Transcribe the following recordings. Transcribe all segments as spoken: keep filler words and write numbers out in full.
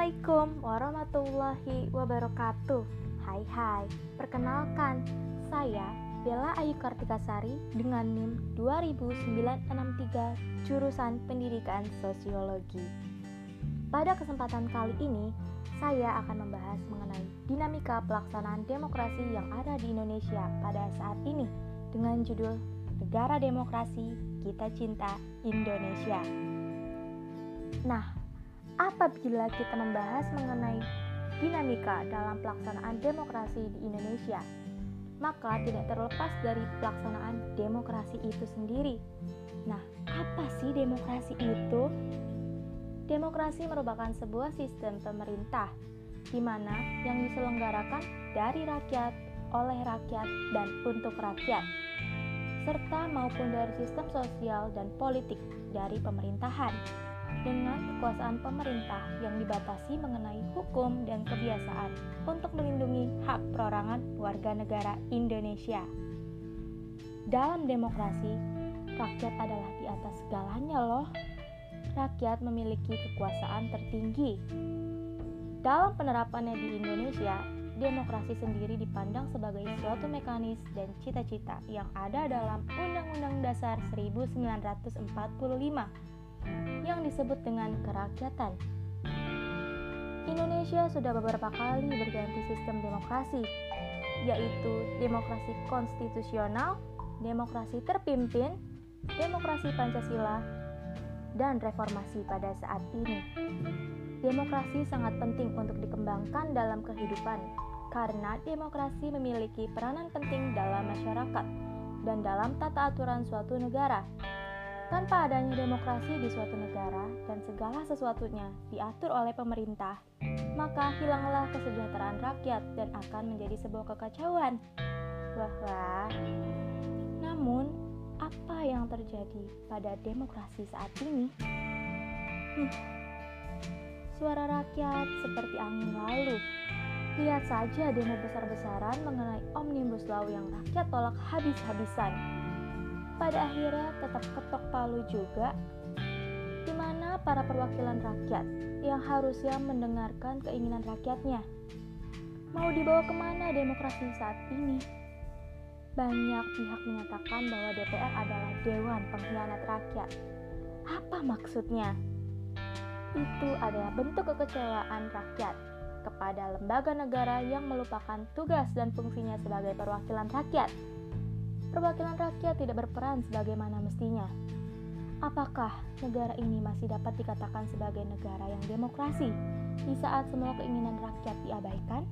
Assalamualaikum warahmatullahi wabarakatuh. Hai hai, perkenalkan, saya Bella Ayu Kartikasari dengan N I M dua sembilan enam tiga jurusan Pendidikan Sosiologi. Pada kesempatan kali ini, saya akan membahas mengenai dinamika pelaksanaan demokrasi yang ada di Indonesia pada saat ini dengan judul Negara Demokrasi Kita Cinta Indonesia. Nah, apabila kita membahas mengenai dinamika dalam pelaksanaan demokrasi di Indonesia, maka tidak terlepas dari pelaksanaan demokrasi itu sendiri. Nah, apa sih demokrasi itu? Demokrasi merupakan sebuah sistem pemerintah di mana yang diselenggarakan dari rakyat, oleh rakyat, dan untuk rakyat, serta maupun dari sistem sosial dan politik dari pemerintahan, dengan kekuasaan pemerintah yang dibatasi mengenai hukum dan kebiasaan untuk melindungi hak perorangan warga negara Indonesia. Dalam demokrasi, rakyat adalah di atas segalanya loh. Rakyat memiliki kekuasaan tertinggi. Dalam penerapannya di Indonesia, demokrasi sendiri dipandang sebagai suatu mekanis dan cita-cita yang ada dalam Undang-Undang Dasar seribu sembilan ratus empat puluh lima yang disebut dengan kerakyatan. Indonesia sudah beberapa kali berganti sistem demokrasi, yaitu demokrasi konstitusional, demokrasi terpimpin, demokrasi Pancasila, dan reformasi pada saat ini. Demokrasi sangat penting untuk dikembangkan dalam kehidupan, karena demokrasi memiliki peranan penting dalam masyarakat dan dalam tata aturan suatu negara. Tanpa adanya demokrasi di suatu negara dan segala sesuatunya diatur oleh pemerintah, maka hilanglah kesejahteraan rakyat dan akan menjadi sebuah kekacauan. Wah wah. Namun, apa yang terjadi pada demokrasi saat ini? Hmm. Suara rakyat seperti angin lalu. Lihat saja demo besar-besaran mengenai Omnibus Law yang rakyat tolak habis-habisan. Pada akhirnya tetap ketok palu juga, di mana para perwakilan rakyat yang harusnya mendengarkan keinginan rakyatnya. Mau dibawa kemana demokrasi saat ini? Banyak pihak menyatakan bahwa D P R adalah dewan pengkhianat rakyat. Apa maksudnya? Itu adalah bentuk kekecewaan rakyat kepada lembaga negara yang melupakan tugas dan fungsinya sebagai perwakilan rakyat. Perwakilan rakyat tidak berperan sebagaimana mestinya. Apakah negara ini masih dapat dikatakan sebagai negara yang demokrasi di saat semua keinginan rakyat diabaikan?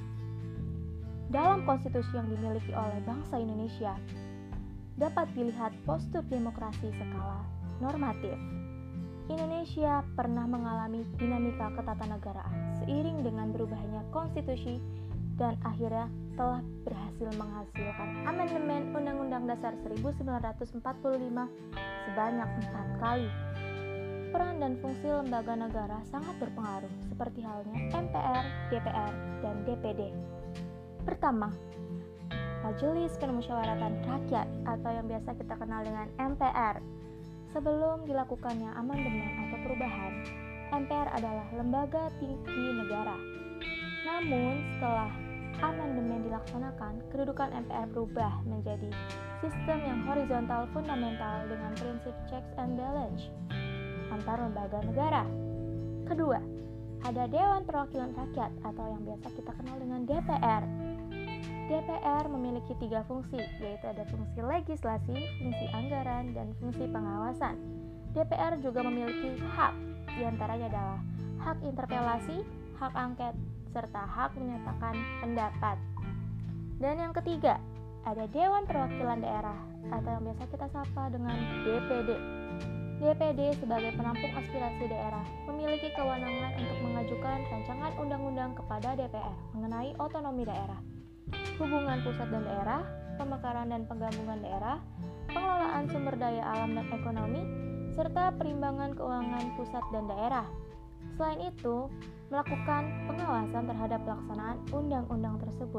Dalam konstitusi yang dimiliki oleh bangsa Indonesia, dapat dilihat postur demokrasi skala normatif. Indonesia pernah mengalami dinamika ketatanegaraan seiring dengan berubahnya konstitusi dan akhirnya telah berhasil menghasilkan amandemen Undang-Undang Dasar seribu sembilan ratus empat puluh lima sebanyak empat kali. Peran dan fungsi lembaga negara sangat berpengaruh, seperti halnya M P R, D P R, dan D P D. Pertama, Majelis Permusyawaratan Rakyat atau yang biasa kita kenal dengan M P R. Sebelum dilakukannya amandemen atau perubahan, M P R adalah lembaga tinggi negara. Namun, setelah amandemen dilaksanakan, kedudukan M P R berubah menjadi sistem yang horizontal fundamental dengan prinsip checks and balance antar lembaga negara. Kedua, ada Dewan Perwakilan Rakyat atau yang biasa kita kenal dengan D P R. D P R memiliki tiga fungsi, yaitu ada fungsi legislasi, fungsi anggaran, dan fungsi pengawasan. D P R juga memiliki hak, diantaranya adalah hak interpelasi, hak angket, serta hak menyatakan pendapat. Dan yang ketiga, ada Dewan Perwakilan Daerah atau yang biasa kita sapa dengan D P D. D P D sebagai penampung aspirasi daerah memiliki kewenangan untuk mengajukan rancangan undang-undang kepada D P R mengenai otonomi daerah, hubungan pusat dan daerah, pemekaran dan penggabungan daerah, pengelolaan sumber daya alam dan ekonomi, serta perimbangan keuangan pusat dan daerah. Selain itu, melakukan pengawasan terhadap pelaksanaan undang-undang tersebut.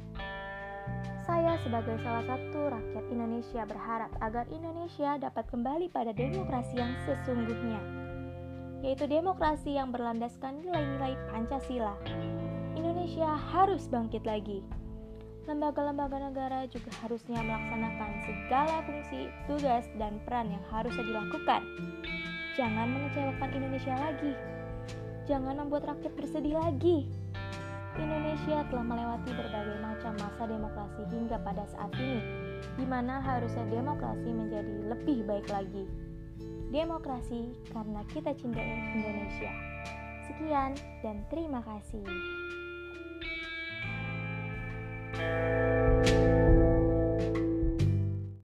Saya sebagai salah satu rakyat Indonesia berharap agar Indonesia dapat kembali pada demokrasi yang sesungguhnya. yaitu demokrasi yang berlandaskan nilai-nilai Pancasila. Indonesia harus bangkit lagi. Lembaga-lembaga negara juga harusnya melaksanakan segala fungsi, tugas, dan peran yang harusnya dilakukan. Jangan mengecewakan Indonesia lagi. Jangan membuat rakyat bersedih lagi. Indonesia telah melewati berbagai macam masa demokrasi hingga pada saat ini, di mana harusnya demokrasi menjadi lebih baik lagi. Demokrasi karena kita cintai Indonesia. Sekian dan terima kasih.